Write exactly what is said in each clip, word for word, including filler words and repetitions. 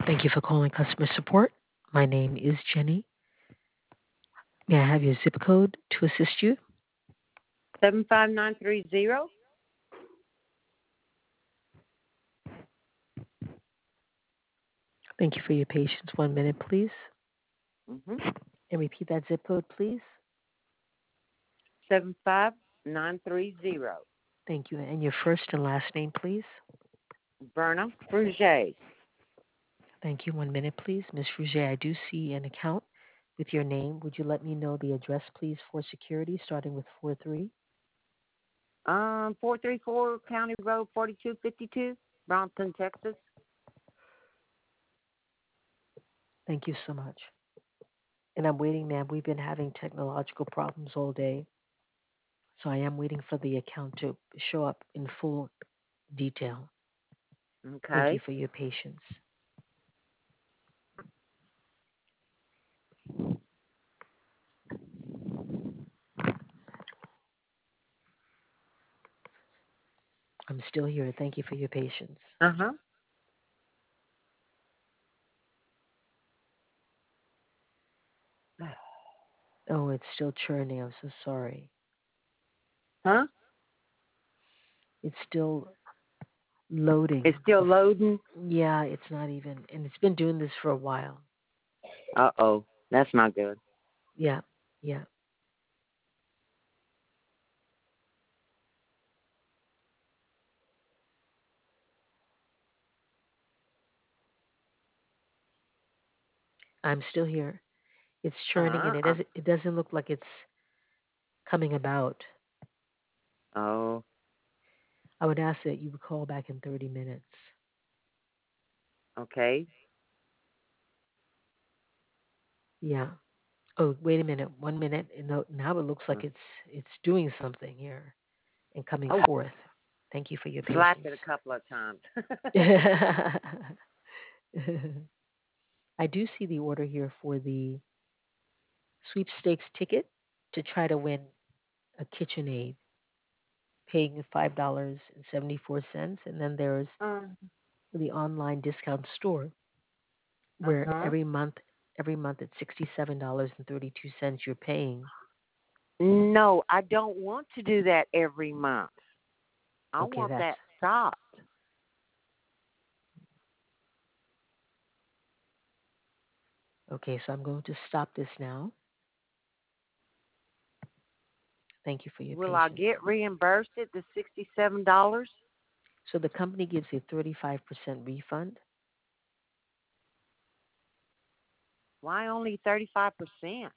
Thank you for calling customer support. My name is Jenny. May I have your zip code to assist you? seven five nine three zero. Thank you for your patience. One minute, please. Mm-hmm. And repeat that zip code, please. seven five nine three zero. Thank you. And your first and last name, please. Verna Fruget. Thank you. One minute, please. Miz Rouget, I do see an account with your name. Would you let me know the address, please, for security, starting with four three? Um, four three four County Road forty-two fifty-two, Brompton, Texas. Thank you so much. And I'm waiting, ma'am. We've been having technological problems all day. So I am waiting for the account to show up in full detail. Thank you Okay. for your patience. I'm still here. Thank you for your patience. Uh huh. Oh, it's still churning. I'm so sorry. Huh? It's still loading. It's still loading. Yeah, it's not even, and it's been doing this for a while. Uh oh, that's not good. Yeah, yeah. I'm still here. It's churning, Uh and it uh. doesn't. It doesn't look like it's coming about. Oh, I would ask that you would call back in thirty minutes. okay. Yeah. Oh, wait a minute. One minute. No, now it looks like it's it's doing something here and coming Oh, forth. Thank you for your slap patience. it a couple of times. I do see the order here for the sweepstakes ticket to try to win a KitchenAid, paying five dollars and seventy four cents, and then there's uh the online discount store where huh. every month every month at sixty seven dollars and thirty two cents you're paying. No, I don't want to do that every month. I Okay, want that's that stopped. okay. So I'm going to stop this now. Thank you for your Will I patience. get reimbursed at the sixty-seven dollars? So the company gives a thirty-five percent refund. Why only thirty-five percent?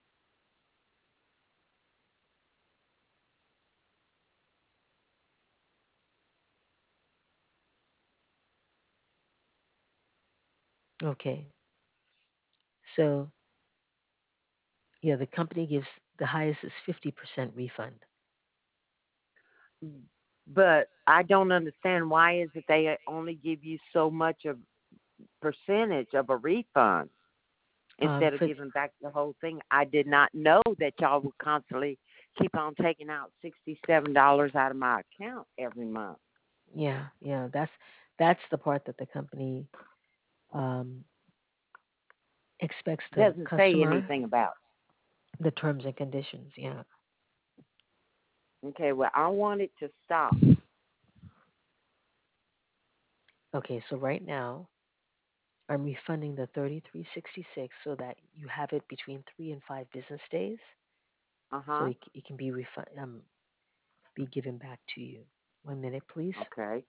Okay. So yeah, the company gives the highest is fifty percent refund. But I don't understand why is it they only give you so much of percentage of a refund Um, instead of for giving back the whole thing. I did not know that y'all would constantly keep on taking out sixty-seven dollars out of my account every month. yeah, yeah, that's that's the part that the company um, expects the Doesn't say customer, anything about. the terms and conditions. Yeah. Okay, well, I want it to stop. Okay, so right now I'm refunding the thirty-three sixty-six so that you have it between three and five business days, Uh so huh. it, it can be refund um, be given back to you. One minute, please. Okay.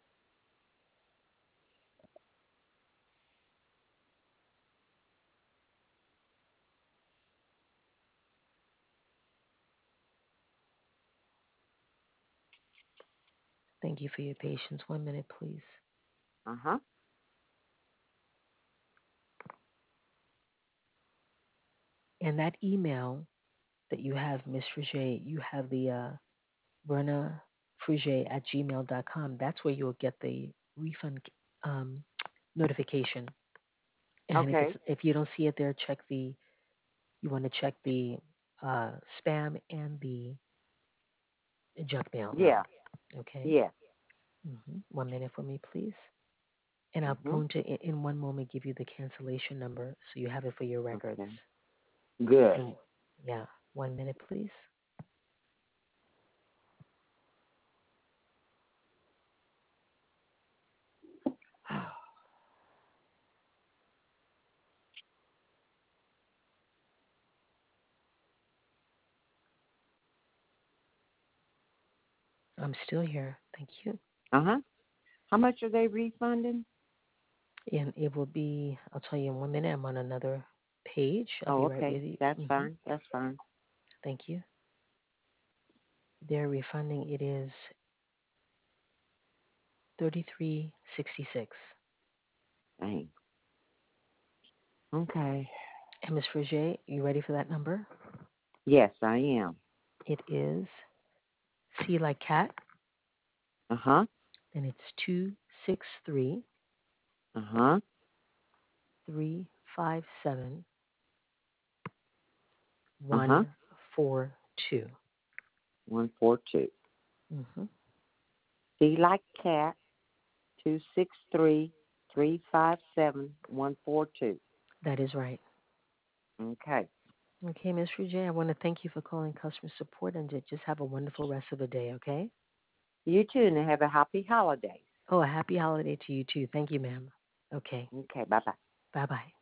Thank you for your patience. One minute, please. Uh huh. And that email that you have, Miss Frigé, you have the uh, Verna Frigé at gmail dot com. That's where you'll get the refund um, notification. And if it's Okay. if you don't see it there, check the you want to check the uh, spam and the junk mail Yeah. now. Okay. Yeah. hmm One minute for me, please. And I'm Mhm. going to, in in one moment, give you the cancellation number so you have it for your records. Okay. Good. And yeah, one minute, please. I'm still here. Thank you. Uh huh. How much are they refunding? And it will be, I'll tell you in one minute. I'm on another page. I'll Oh, be right okay. with you. That's Hmm. fine. That's fine. Thank you. They're refunding. It is thirty-three sixty-six. Dang. Okay. And Miss Frigé, you ready for that number? Yes, I am. It is C like cat. Uh huh. Then it's two six three Uh huh. three five seven Uh huh. one four two. One four two. Mm-hmm. C like cat. Two six three three five seven one four two. That is right. Okay. Okay, Miss Frigé, I want to thank you for calling customer support and to just have a wonderful rest of the day, okay? You too, and have a happy holiday. Oh, a happy holiday to you too. Thank you, ma'am. Okay. Okay. Bye bye. Bye bye.